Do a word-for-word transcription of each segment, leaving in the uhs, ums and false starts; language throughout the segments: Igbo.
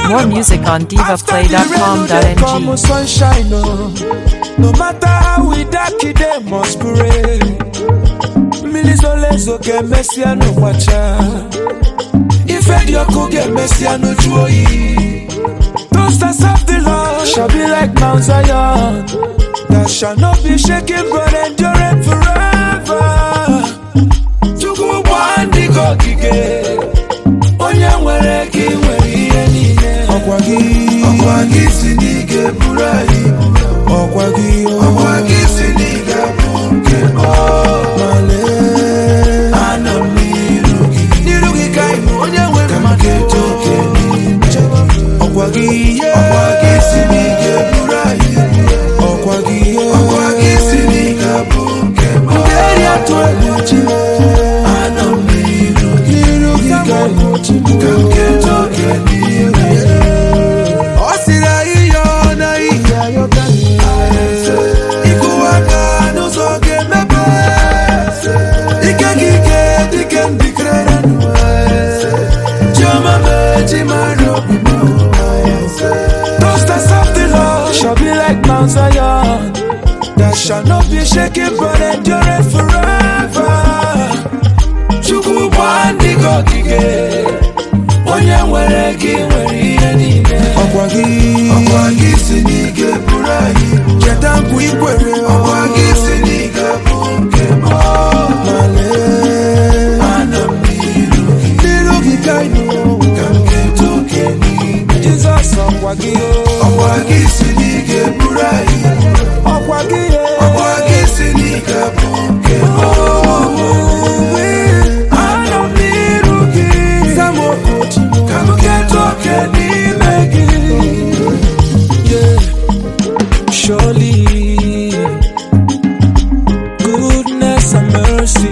More music on diva play dot com dot n g. Sunshine, no. No matter how we dark it, they must pray. Milizolezo ke messiano wacha. If you could get messiano joy. Those that serve the Lord shall be like Mount Zion, that shall not be shaken but enduring forever. To go one day go gige. Onya nwere ki nwere ihe niile. Ọkwa gị, ọkwa gị si n'ige buru anyị. Ọkwa gị, ọkwa gị si n'ige bụ nke m. Male, ana m n'iru gị. N'iru gị ka ị bụ onye nwere mmadụ eto oke n'ime. Ọkwa gị, ọkwa gị si n'ige buru anyị. Ọkwa gị, ọkwa gị si n'ige bụ nke m. Nderi atụ egwu chi. Ana m n'iru gị. N'iru gị ka ị bụ chi. Ka m keto oke n'ime. Ọ sịrị anyị yọọ na ihe ayọta n'ime. Ịkụwa aka n'ụzọ ga-emepe. Ike gị ike dịke mbikere na ndụ. Chioma mee chi mara obi m. Those that serve the Lord shall be like Mount Zion, that shall not be shaken but endure forever. Chukwu bụ ndị gọgige, onye nwere gị nwere ihe niile. Ọkwa gị, ọkwa gị si n'ige buru anyị. Cheta nkwa ikwere, ọkwa gị si n'ige bụ nke m. Male, ana m n'iru gị. N'iru gị ka ị nọ, ka m keto oke n'ime. Jizọs ọkwa gị, ọkwa gị si n'ige buru anyị. Ọkwa gị, ọkwa gị si n'ige bụ nke m. Ana m n'iru gị. Zamokochi, ka m keto oke n'ime gị. Yeah. Surely goodness and mercy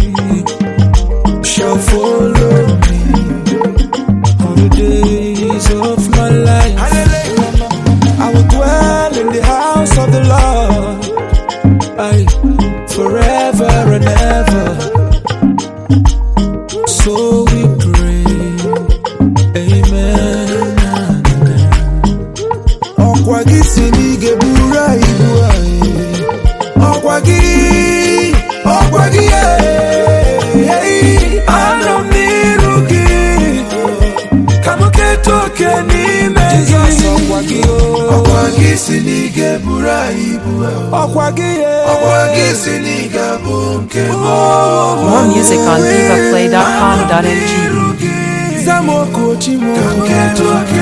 shall follow me all the days of my life. I will dwell in the house of the Lord, I forever and ever. So we pray, amen. Ọkwa gị si n'ige buru anyị bụ anyị. Ọkwa gị, ọkwa gị, anọ m n'iru gị. Ka m keto oke n'ime gị. Ọkwa gị, ọkwa gị si n'ige buru anyị bụ anyị. Ọkwa gị, ọkwa gị si n'ige bụ nke m. More music on diva play dot com dot n g. Zamokochi mo. Ka m keto oke